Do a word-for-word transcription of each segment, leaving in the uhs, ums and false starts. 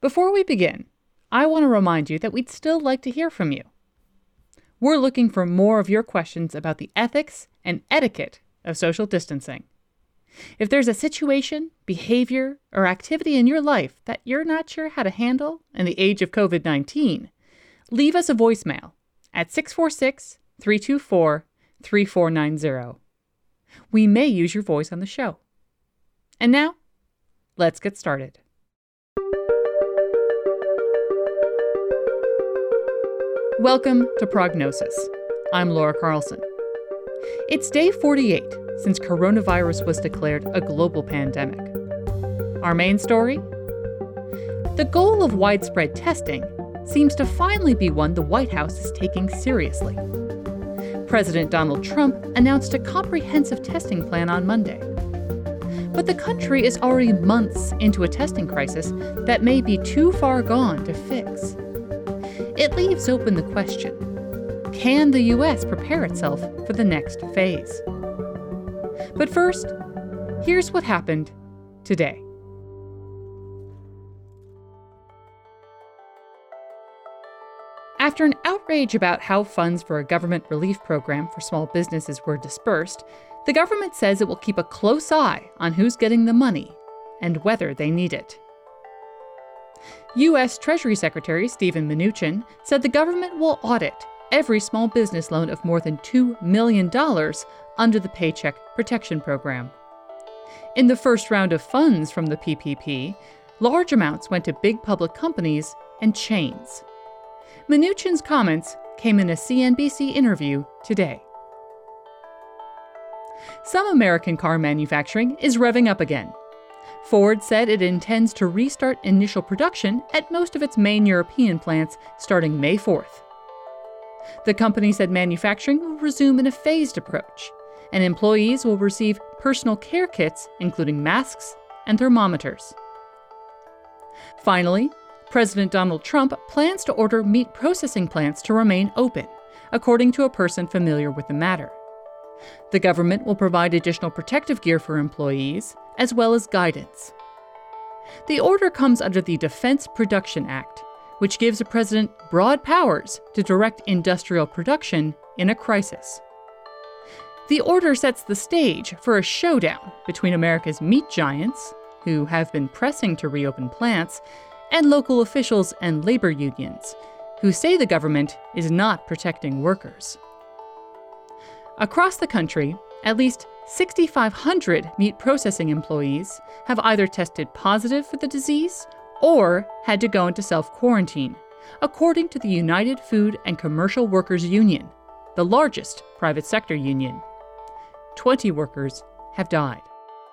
Before we begin, I want to remind you that we'd still like to hear from you. We're looking for more of your questions about the ethics and etiquette of social distancing. If there's a situation, behavior, or activity in your life that you're not sure how to handle in the age of covid nineteen, leave us a voicemail at six four six, three two four, three four nine zero. We may use your voice on the show. And now, let's get started. Welcome to Prognosis. I'm Laura Carlson. It's day forty-eight since coronavirus was declared a global pandemic. Our main story? The goal of widespread testing seems to finally be one the White House is taking seriously. President Donald Trump announced a comprehensive testing plan on Monday. But the country is already months into a testing crisis that may be too far gone to fix. It leaves open the question, can the U S prepare itself for the next phase? But first, here's what happened today. After an outrage about how funds for a government relief program for small businesses were dispersed, the government says it will keep a close eye on who's getting the money and whether they need it. U S Treasury Secretary Steven Mnuchin said the government will audit every small business loan of more than two million dollars under the Paycheck Protection Program. In the first round of funds from the P P P, large amounts went to big public companies and chains. Mnuchin's comments came in a C N B C interview today. Some American car manufacturing is revving up again. Ford said it intends to restart initial production at most of its main European plants starting May fourth. The company said manufacturing will resume in a phased approach, and employees will receive personal care kits, including masks and thermometers. Finally, President Donald Trump plans to order meat processing plants to remain open, according to a person familiar with the matter. The government will provide additional protective gear for employees, as well as guidance. The order comes under the Defense Production Act, which gives the president broad powers to direct industrial production in a crisis. The order sets the stage for a showdown between America's meat giants, who have been pressing to reopen plants, and local officials and labor unions, who say the government is not protecting workers. Across the country, at least six thousand five hundred meat processing employees have either tested positive for the disease or had to go into self-quarantine, according to the United Food and Commercial Workers Union, the largest private sector union. twenty workers have died.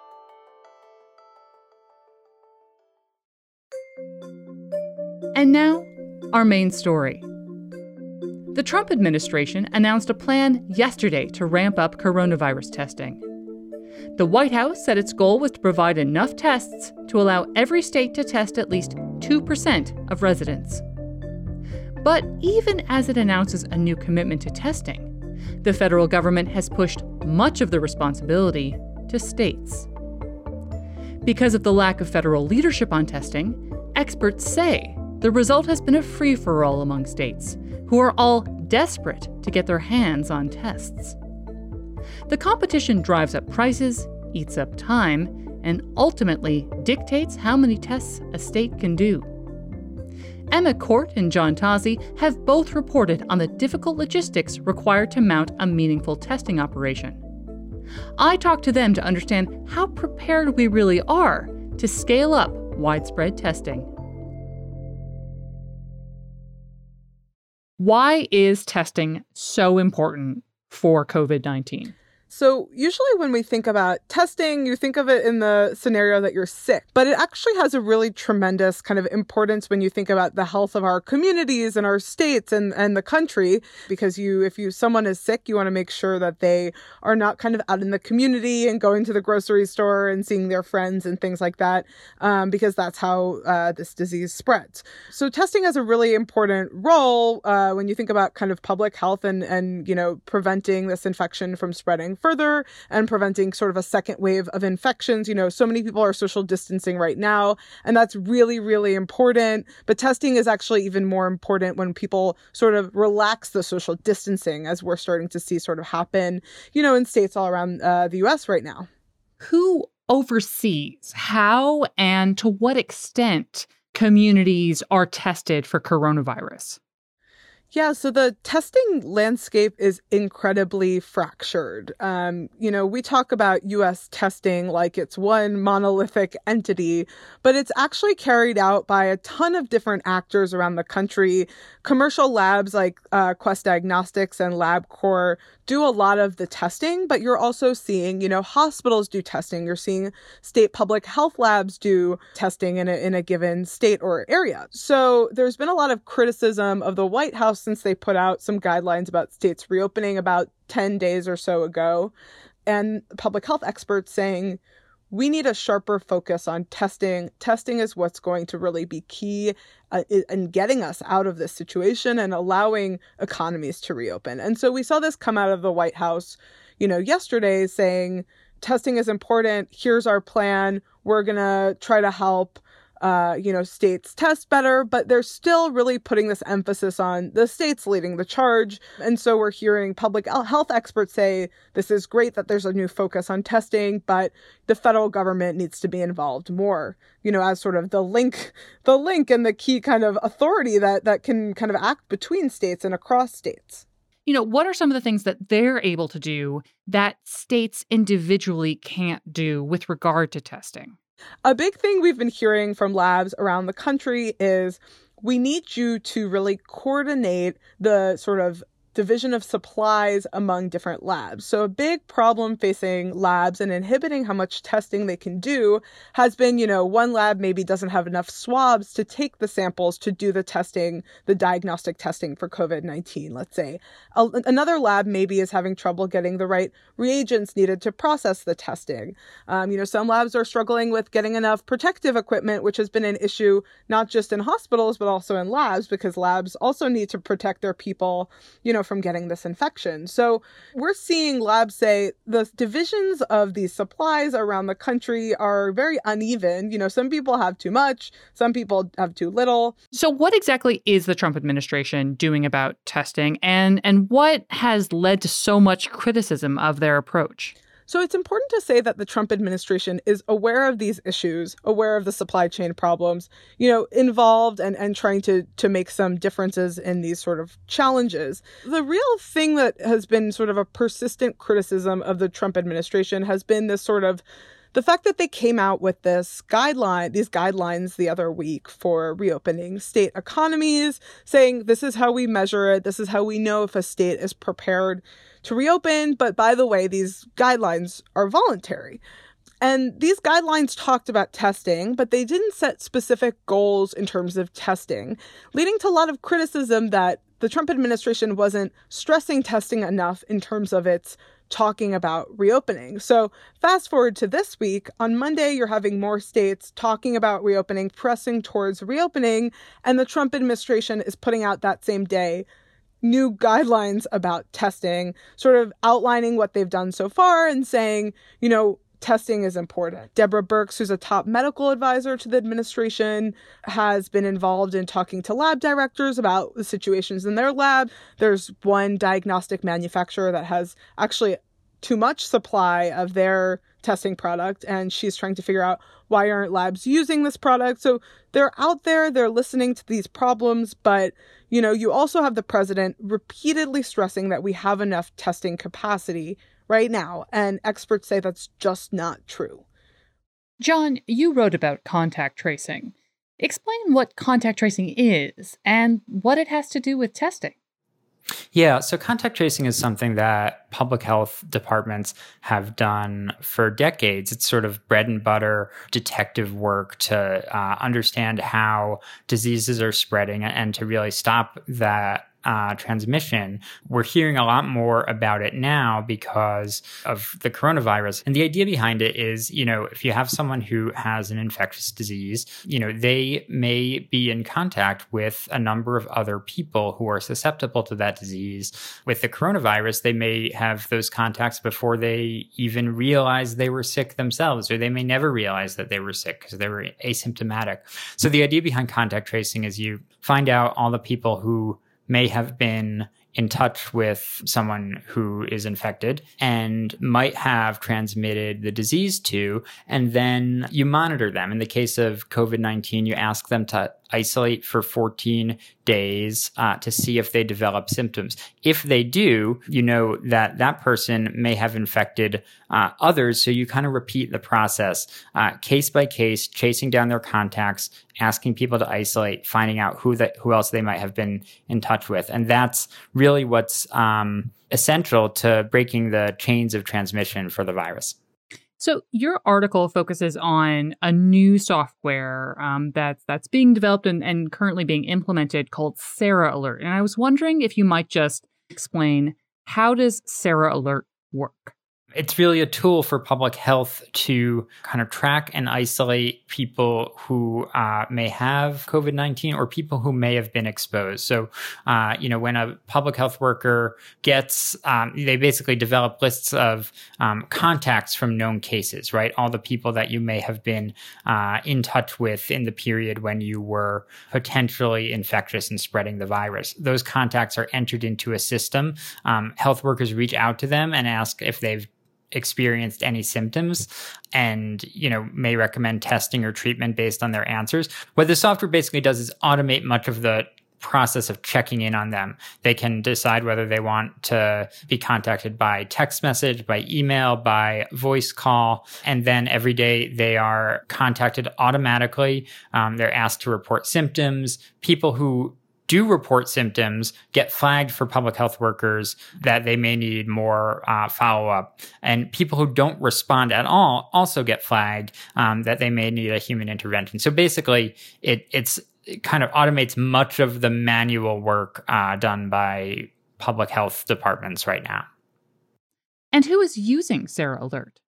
And now, our main story. The Trump administration announced a plan yesterday to ramp up coronavirus testing. The White House said its goal was to provide enough tests to allow every state to test at least two percent of residents. But even as it announces a new commitment to testing, the federal government has pushed much of the responsibility to states. Because of the lack of federal leadership on testing, experts say the result has been a free-for-all among states, who are all desperate to get their hands on tests. The competition drives up prices, eats up time, and ultimately dictates how many tests a state can do. Emma Court and John Tozzi have both reported on the difficult logistics required to mount a meaningful testing operation. I talked to them to understand how prepared we really are to scale up widespread testing. Why is testing so important for covid nineteen? So usually when we think about testing, you think of it in the scenario that you're sick, but it actually has a really tremendous kind of importance when you think about the health of our communities and our states and, and the country, because you, if you, someone is sick, you want to make sure that they are not kind of out in the community and going to the grocery store and seeing their friends and things like that, um, because that's how uh, this disease spreads. So testing has a really important role uh, when you think about kind of public health and, and, you know, preventing this infection from spreading further and preventing sort of a second wave of infections. You know, so many people are social distancing right now, and that's really, really important. But testing is actually even more important when people sort of relax the social distancing, as we're starting to see sort of happen, you know, in states all around uh, the U S right now. Who oversees how and to what extent communities are tested for coronavirus? Yeah, so the testing landscape is incredibly fractured. Um, you know, we talk about U S testing like it's one monolithic entity, but it's actually carried out by a ton of different actors around the country. Commercial labs like uh, Quest Diagnostics and LabCorp do a lot of the testing, but you're also seeing, you know, hospitals do testing. You're seeing state public health labs do testing in a, in a given state or area. So there's been a lot of criticism of the White House since they put out some guidelines about states reopening about ten days or so ago, and public health experts saying, we need a sharper focus on testing. Testing is what's going to really be key uh, in getting us out of this situation and allowing economies to reopen. And so we saw this come out of the White House, you know, yesterday saying, testing is important. Here's our plan. We're going to try to help Uh, you know, states test better, but they're still really putting this emphasis on the states leading the charge. And so we're hearing public health experts say this is great that there's a new focus on testing, but the federal government needs to be involved more, you know, as sort of the link, the link and the key kind of authority that, that can kind of act between states and across states. You know, what are some of the things that they're able to do that states individually can't do with regard to testing? A big thing we've been hearing from labs around the country is we need you to really coordinate the sort of division of supplies among different labs. So a big problem facing labs and inhibiting how much testing they can do has been, you know, one lab maybe doesn't have enough swabs to take the samples to do the testing, the diagnostic testing for COVID nineteen, let's say. A- another lab maybe is having trouble getting the right reagents needed to process the testing. Um, you know, some labs are struggling with getting enough protective equipment, which has been an issue not just in hospitals, but also in labs, because labs also need to protect their people, you know, from getting this infection. So we're seeing labs say the divisions of these supplies around the country are very uneven. You know, some people have too much, some people have too little. So what exactly is the Trump administration doing about testing, and, and what has led to so much criticism of their approach? So it's important to say that the Trump administration is aware of these issues, aware of the supply chain problems, you know, involved and, and trying to, to make some differences in these sort of challenges. The real thing that has been sort of a persistent criticism of the Trump administration has been this sort of the fact that they came out with this guideline, these guidelines the other week for reopening state economies, saying this is how we measure it. This is how we know if a state is prepared to reopen. But by the way, these guidelines are voluntary. And these guidelines talked about testing, but they didn't set specific goals in terms of testing, leading to a lot of criticism that the Trump administration wasn't stressing testing enough in terms of its talking about reopening. So fast forward to this week, on Monday, you're having more states talking about reopening, pressing towards reopening, and the Trump administration is putting out that same day new guidelines about testing, sort of outlining what they've done so far and saying, you know, testing is important. Deborah Birx, who's a top medical advisor to the administration, has been involved in talking to lab directors about the situations in their lab. There's one diagnostic manufacturer that has actually too much supply of their testing product, and she's trying to figure out why aren't labs using this product. So they're out there, they're listening to these problems, but you know, you also have the president repeatedly stressing that we have enough testing capacity right now, and experts say that's just not true. John, you wrote about contact tracing. Explain what contact tracing is and what it has to do with testing. Yeah, so contact tracing is something that public health departments have done for decades. It's sort of bread and butter detective work to uh, understand how diseases are spreading and to really stop that uh, transmission. We're hearing a lot more about it now because of the coronavirus. And the idea behind it is, you know, if you have someone who has an infectious disease, you know, they may be in contact with a number of other people who are susceptible to that disease. With the coronavirus, they may have those contacts before they even realize they were sick themselves, or they may never realize that they were sick because they were asymptomatic. So the idea behind contact tracing is you find out all the people who may have been in touch with someone who is infected and might have transmitted the disease to, and then you monitor them. In the case of COVID nineteen, you ask them to isolate for fourteen days uh, to see if they develop symptoms. If they do, you know that that person may have infected uh, others. So you kind of repeat the process uh, case by case, chasing down their contacts, asking people to isolate, finding out who that who else they might have been in touch with. And that's really what's um, essential to breaking the chains of transmission for the virus. So your article focuses on a new software um, that's that's being developed and, and currently being implemented called Sarah Alert. And I was wondering if you might just explain, how does Sarah Alert work? It's really a tool for public health to kind of track and isolate people who uh, may have COVID nineteen or people who may have been exposed. So, uh, you know, when a public health worker gets, um, they basically develop lists of um, contacts from known cases, right? All the people that you may have been uh, in touch with in the period when you were potentially infectious and spreading the virus. Those contacts are entered into a system. Um, health workers reach out to them and ask if they've experienced any symptoms and, you know, may recommend testing or treatment based on their answers. What the software basically does is automate much of the process of checking in on them. They can decide whether they want to be contacted by text message, by email, by voice call. And then every day they are contacted automatically. Um, they're asked to report symptoms. People who do report symptoms get flagged for public health workers that they may need more uh, follow-up. And people who don't respond at all also get flagged um, that they may need a human intervention. So basically, it, it's, it kind of automates much of the manual work uh, done by public health departments right now. And who is using Sarah Alert?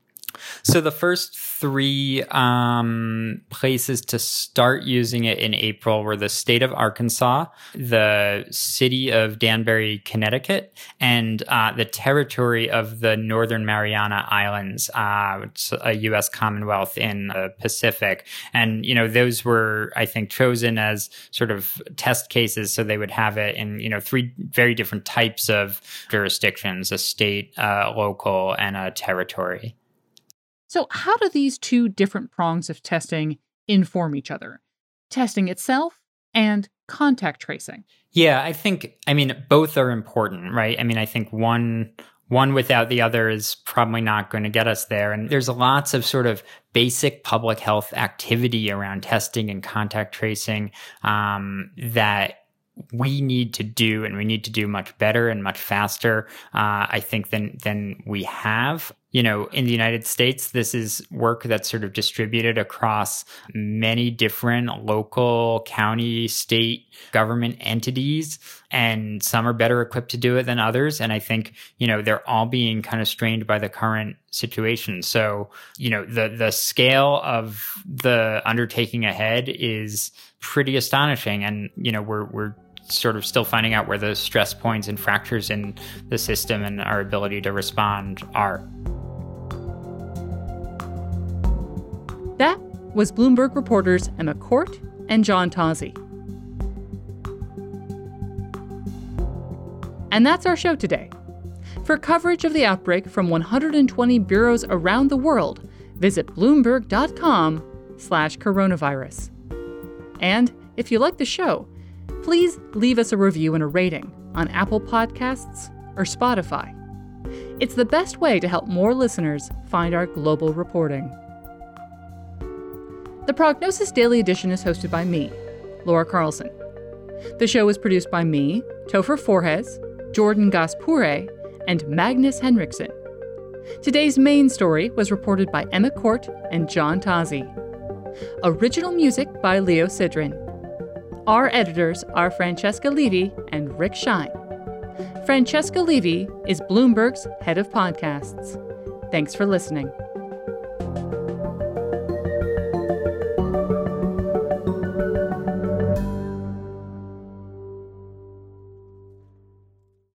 So the first three um, places to start using it in April were the state of Arkansas, the city of Danbury, Connecticut, and uh, the territory of the Northern Mariana Islands, uh, which is a U S Commonwealth in the Pacific. And, you know, those were, I think, chosen as sort of test cases. So they would have it in, you know, three very different types of jurisdictions, a state, uh, local, and a territory. So how do these two different prongs of testing inform each other? Testing itself and contact tracing. Yeah, I think, I mean, both are important, right? I mean, I think one one without the other is probably not going to get us there. And there's lots of sort of basic public health activity around testing and contact tracing um, that we need to do, and we need to do much better and much faster, uh, I think, than than we have. You know, in the United States, this is work that's sort of distributed across many different local, county, state government entities, and some are better equipped to do it than others. And I think, you know, they're all being kind of strained by the current situation. So, you know, the the scale of the undertaking ahead is pretty astonishing. And, you know, we're we're sort of still finding out where the stress points and fractures in the system and our ability to respond are. That was Bloomberg reporters Emma Court and John Tozzi. And that's our show today. For coverage of the outbreak from one hundred twenty bureaus around the world, visit bloomberg.com slash coronavirus. And if you like the show, please leave us a review and a rating on Apple Podcasts or Spotify. It's the best way to help more listeners find our global reporting. The Prognosis Daily Edition is hosted by me, Laura Carlson. The show is produced by me, Topher Forhes, Jordan Gaspure, and Magnus Henriksen. Today's main story was reported by Emma Court and John Tozzi. Original music by Leo Sidran. Our editors are Francesca Levy and Rick Shine. Francesca Levy is Bloomberg's head of podcasts. Thanks for listening.